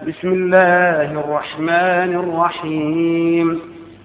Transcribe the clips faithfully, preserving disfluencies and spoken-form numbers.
بسم الله الرحمن الرحيم.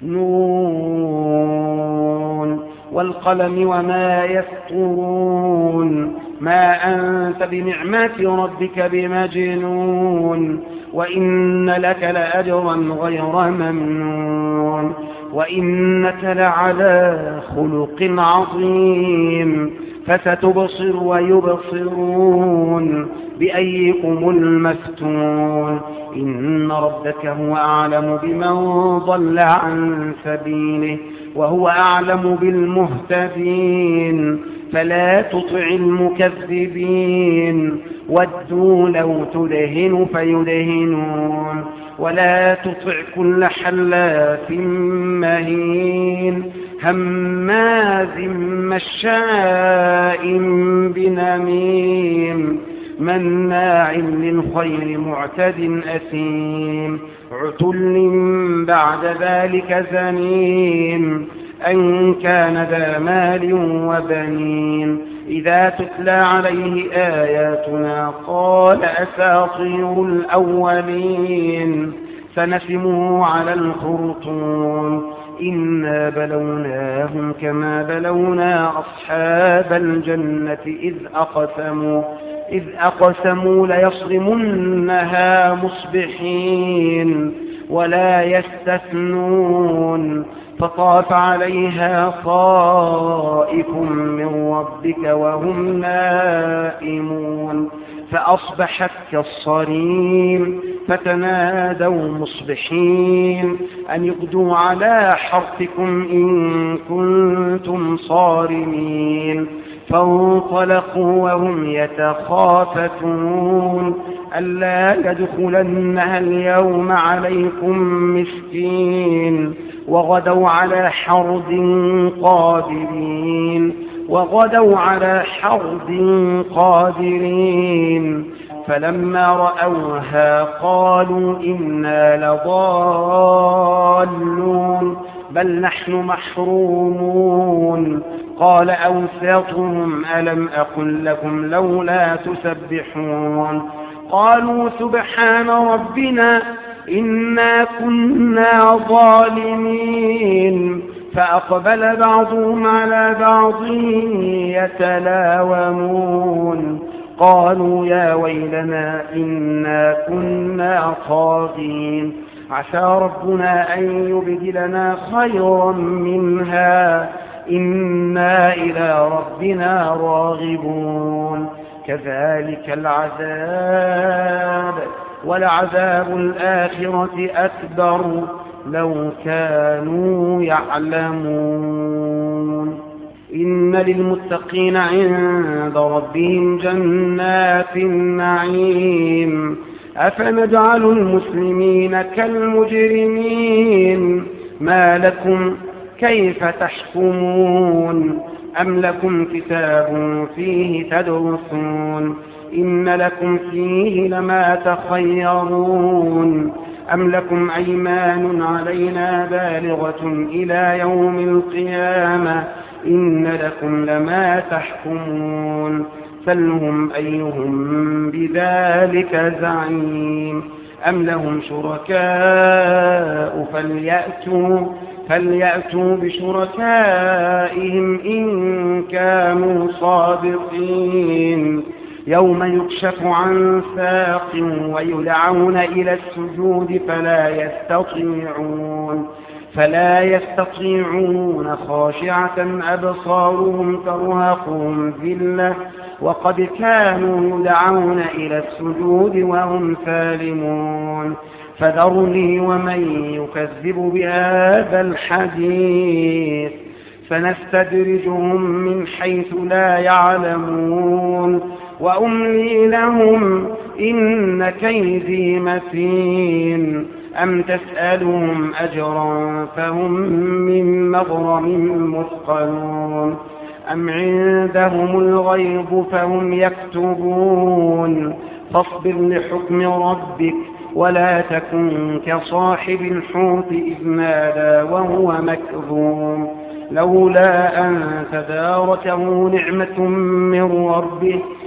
نون والقلم وما يسطرون ما أنت بنعمة ربك بمجنون وإن لك لأجرا غير ممنون وإنك لعلى خلق عظيم فستبصر ويبصرون بأيكم المفتون إن ربك هو أعلم بمن ضل عن سبيله وهو أعلم بالمهتدين فلا تطع المكذبين ودوا لو تدهن فيدهنون ولا تطع كل حلاف مهين هماز مشاء بنميم مناع للخير معتد أثيم عتل بعد ذلك زنيم أن كان ذا مال وبنين إذا تتلى عليه آياتنا قال أساطير الأولين سنسمه على الخرطوم إنا بلوناهم كما بلونا أصحاب الجنة إذ أقسموا إذ أقسموا ليصرمنها مصبحين ولا يستثنون فطاف عليها طائف من ربك وهم نائمون فأصبحت كالصريم فتنادوا مصبحين أن يغدوا على حرثكم إن كنتم صارمين فانطلقوا وهم يتخافتون ألا يدخلنها اليوم عليكم مسكين وغدوا على حرد قادرين وغدوا على حرد قادرين فلما رأوها قالوا إنا لضالون بل نحن محرومون قال أوسطهم ألم أقل لكم لولا تسبحون قالوا سبحان ربنا إنا كنا ظالمين فأقبل بعضهم على بعض يتلاومون قالوا يا ويلنا إنا كنا طاغين عسى ربنا أن يبدلنا خيرا منها إنا إلى ربنا راغبون كذلك العذاب ولعذاب الآخرة أكبر لو كانوا يعلمون إن للمتقين عند ربهم جنات النعيم أفنجعل المسلمين كالمجرمين ما لكم كيف تحكمون أم لكم كتاب فيه تدرسون إن لكم فيه لما تخيرون أم لكم أيمان علينا بالغة إلى يوم القيامة إن لكم لما تحكمون سلهم أيهم بذلك زعيم أم لهم شركاء فليأتوا فليأتوا بشركائهم إن كانوا صادقين يوم يكشف عن ساق ويدعون إلى السجود فلا يستطيعون فلا يستطيعون خاشعة أبصارهم ترهقهم ذلة وقد كانوا يدعون إلى السجود وهم سالمون فذرني ومن يكذب بهذا الحديث سنستدرجهم من حيث لا يعلمون وأملي لهم إن كيدي متين أم تسألهم أجرا فهم من مغرم مثقلون أم عندهم الغيب فهم يكتبون فاصبر لحكم ربك ولا تكن كصاحب الحوت إذ نادى وهو مكظوم لولا أن تداركه نعمة من ربه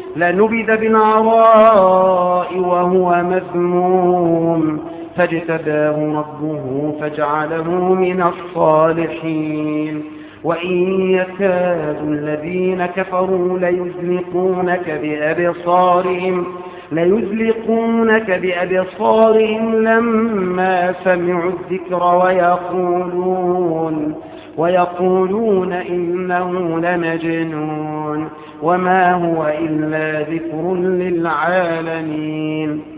لنبذ بالعراء وهو مذموم فاجتباه ربه فاجعله من الصالحين وإن يكاد الذين كفروا ليزلقونك بأبصارهم ليزلقونك بأبصارهم لما سمعوا الذكر ويقولون ويقولون إنه لمجنون وما هو إلا ذكر للعالمين